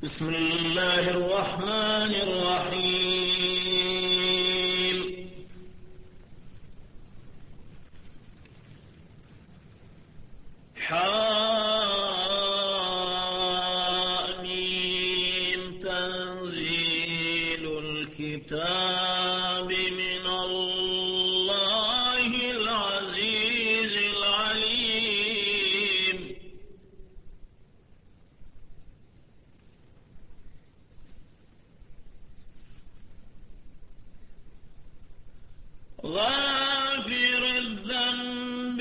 بسم الله الرحمن الرحيم. حم تنزيل الكتاب من الله العزيز العليم. غافر الذنب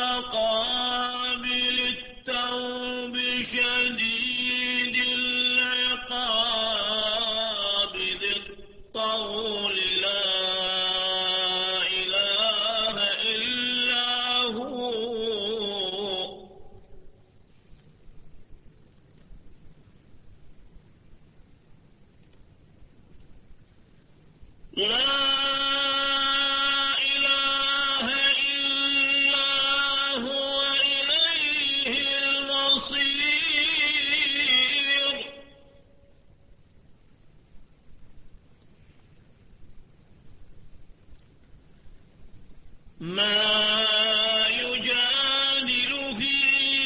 وقابل التوب شديد العقاب ذي الطول لا إله إلا هو. لا ما يجادل في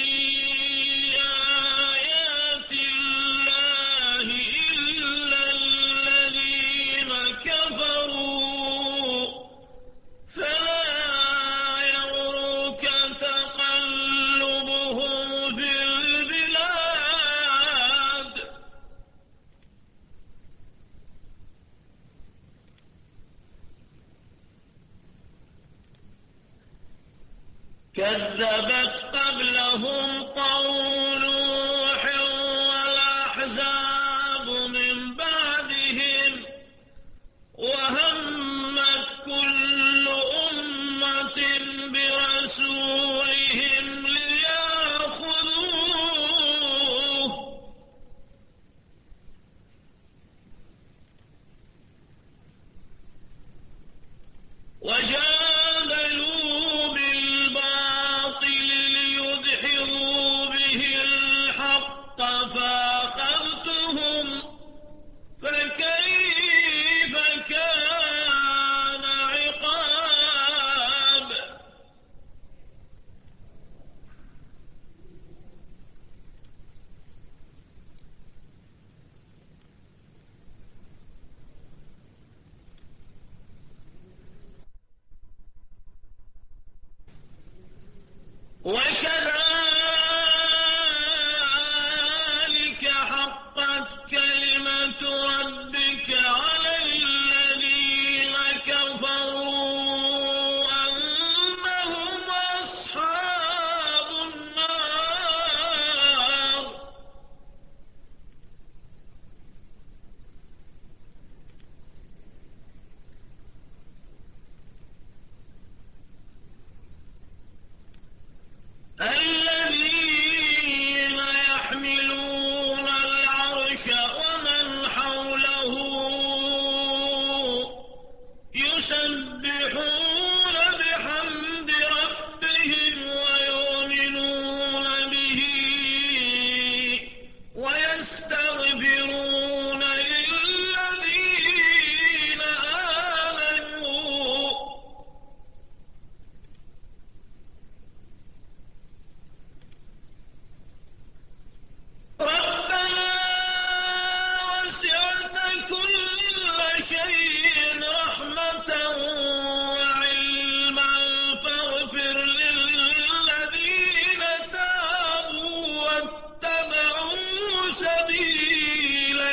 آيات الله إلا الذين كفروا فلا يغرك تقلبهم في البلاد. كذبت قبلهم قوم نوح والأحزاب من بعدهم وهمت كل أمة برسولهم ليأخذوه وجادلوا بالباطل ليدحضوا به الحق فأخذتهم فكيف كان عقاب. وكذلك حقت كلمة ربك على الذين كفروا أنهم أصحاب النار. الذين يحملون العرش ومن حوله يسبحون بحمد ربهم ويؤمنون به ويستغفرون للذين آمنوا ربنا وسعت كل شيء رحمة وعلما فاغفر للذين تابوا واتبعوا سبيلك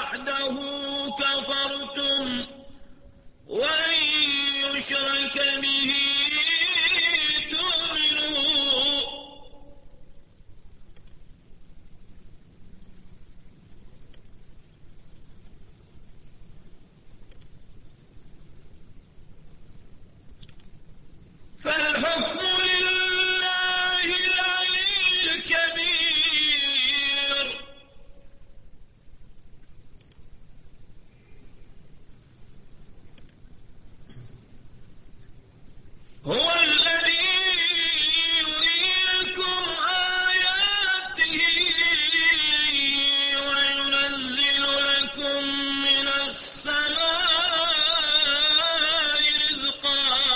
وحده كفرتم وإن يشرك به تؤمنوا فالحكم لله العلي الكبير هو الذي يريكم آياته وينزل لكم من السماء رزقا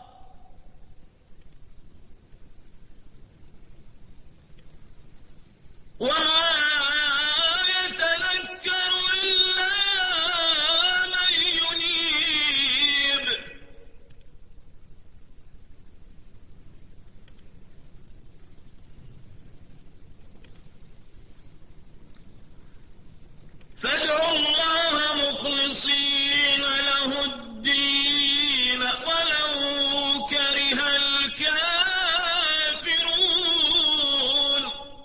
وما يتذكر إلا من ينيب فادعوا الله مخلصين له الدين ولو كره الكافرون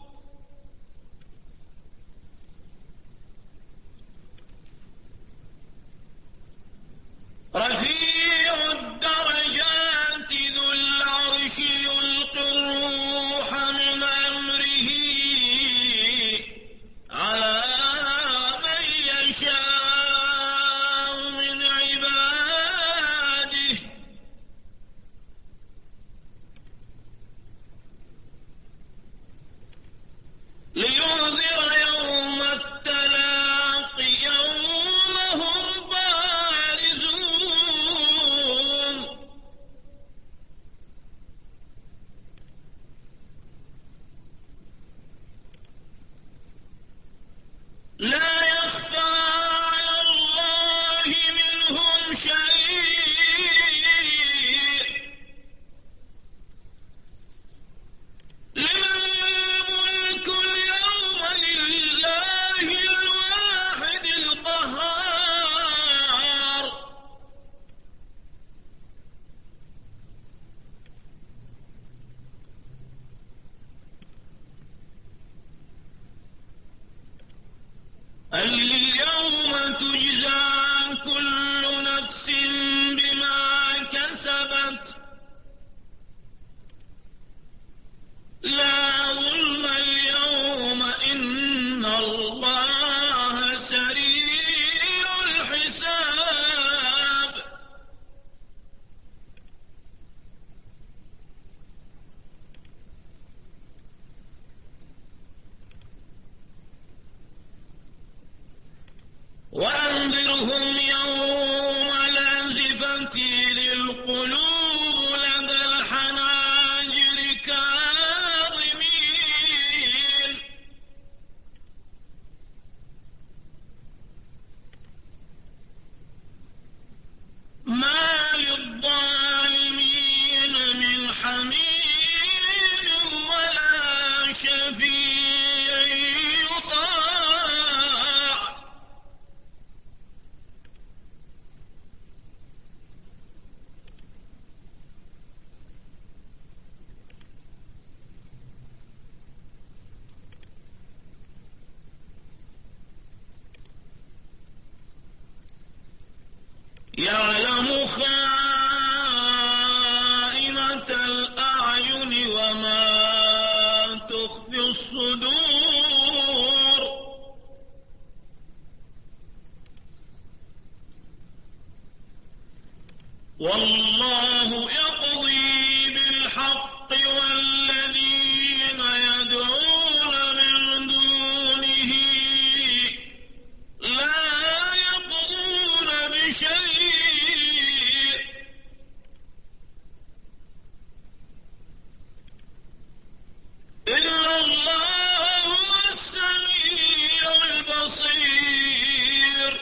رفيع الدرجات ذو العرش يلقي الروح من أمره على من يشاء من عباده لينذر يوم التلاق يوم هم بارزون لا يخفى على الله منهم شيء لمن الملك اليوم لله الواحد القهار اليوم تجزى كل نفس بما كسبت لا ظلم اليوم إن الله سريع الحساب وأنذرهم يوم الآزفة إذ القلوب لدى الحناجر كاظمين ما للظالمين من حميم ولا شفيع يطاع يعلم خائنة الأعين وما تخفي الصدور والله يقضي بالحق والذين يدعون من دونه لا يقضون بشيء إن الله هو السميع البصير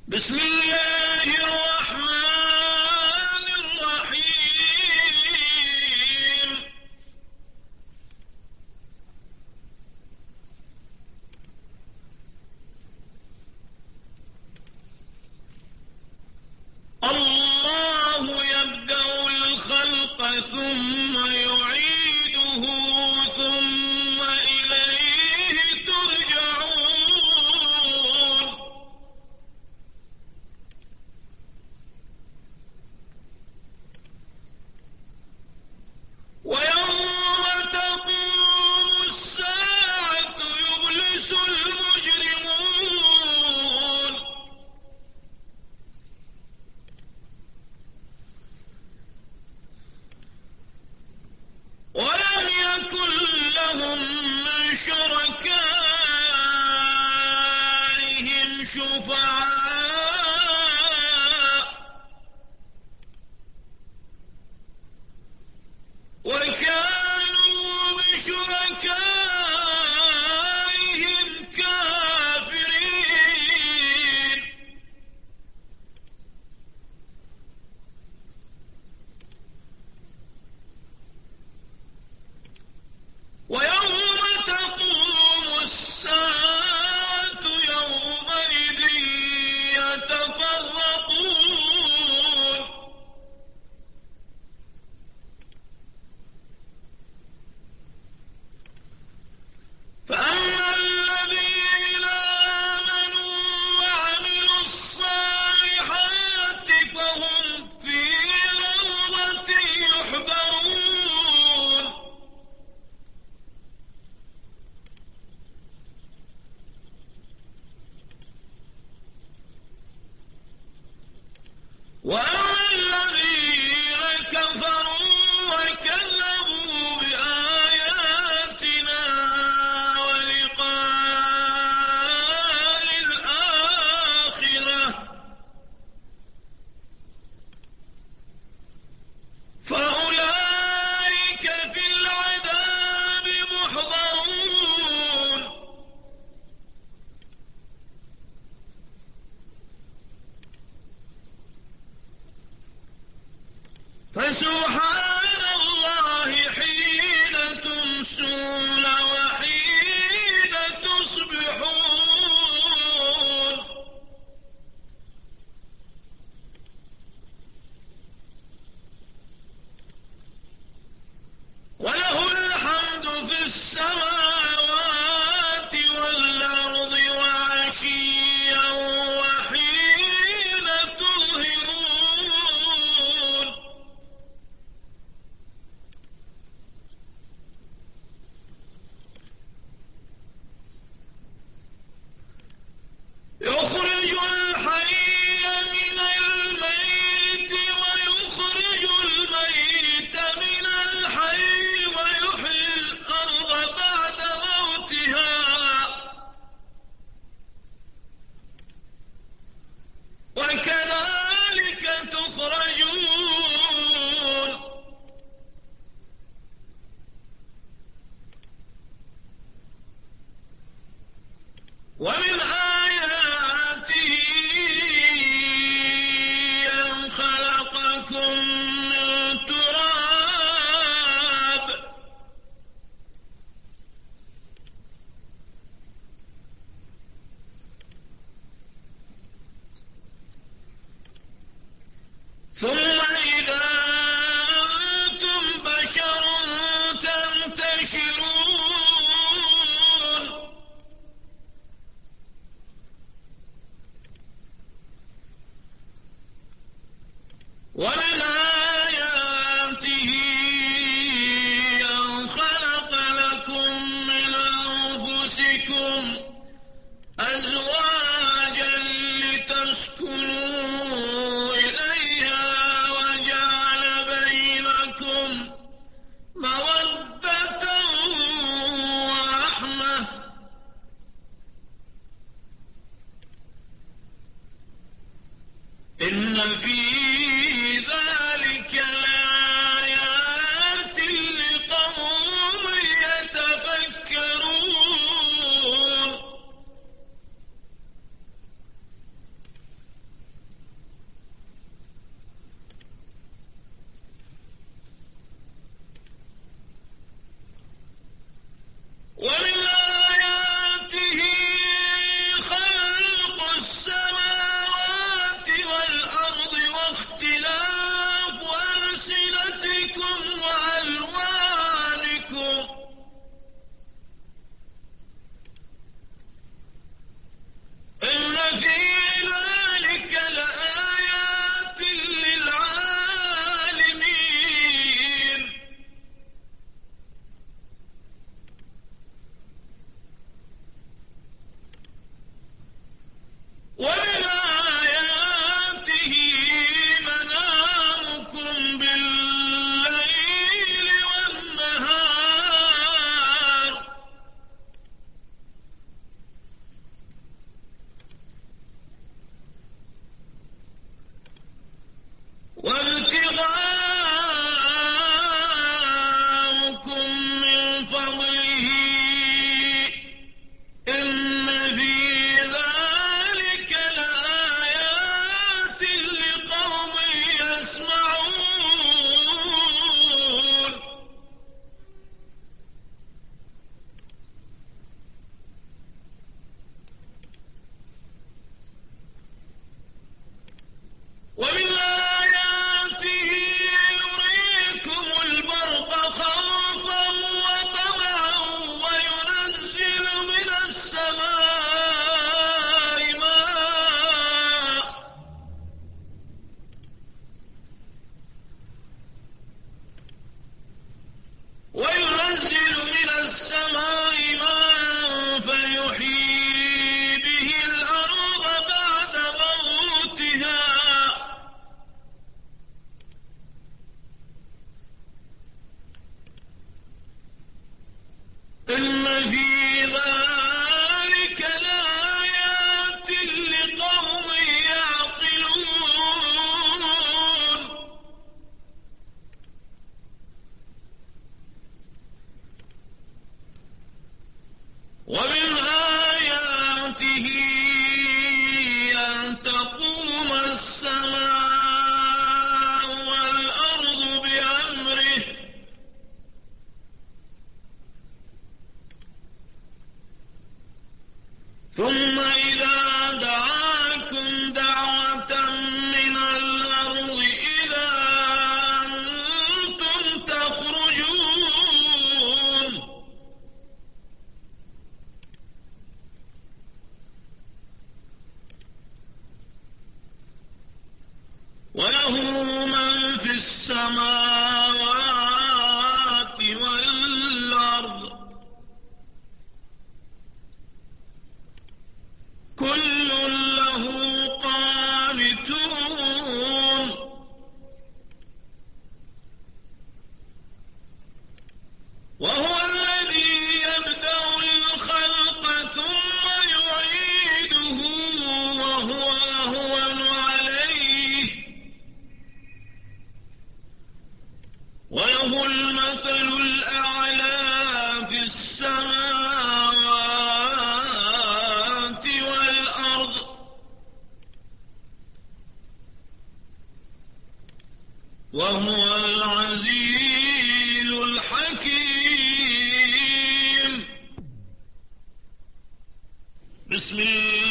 بسم الله الرحمن الرحيم الله يبدأ الخلق ثم يعيده ثم إليه ترجعون ويوم تقوم الساعة يبلس المجرمون ولم يكن لهم من شركائهم شفعاء وكانوا بشركائهم كافرين ويوم تقوم الساعة يومئذ يتفرقون فأما الذين آمنوا وعملوا الصالحات فهم في روضة يحبرون وأما الذين كفروا وكذبوا بآياتنا ولقاء الآخرة فأولئك في العذاب محضرون فسبحان الله حين تمسون وحين تصبحون وله الحمد في السماوات والأرض وعشيا وحين تظهرون يخرج الحي من الميت ويخرج الميت من الحي ويحيي الأرض بعد موتها وكذلك تخرجون ومن آياته أن خلقكم من تراب ثم إذا أنتم بشر تنتشرون ومن آياته أن خلق لكم من أنفسكم أزواجا لتسكنوا إليها وجعل بينكم مودة ورحمة إن في ذلك لآيات لقوم يتفكرون وابتغاؤكم من فضله إن في ذلك لآيات لقوم يسمعون ومن آياته يريكم البرق خوفا وطمعا وينزل من السماء ماء فيحيي به الأرض بعد موتها إن في ذلك لآيات لقوم يعقلون ومن آياته أن تقوم السماء والأرض بأمره ثم إذا دعاكم دعوة من الأرض إذا أنتم تخرجون وله من في السماوات والأرض كل له قانتون وهو الذي يبدأ الخلق ثم يعيده وهو أهون عليه وله المثل الأعلى في السماوات والأرض وهو العزيز الحكيم بسم الله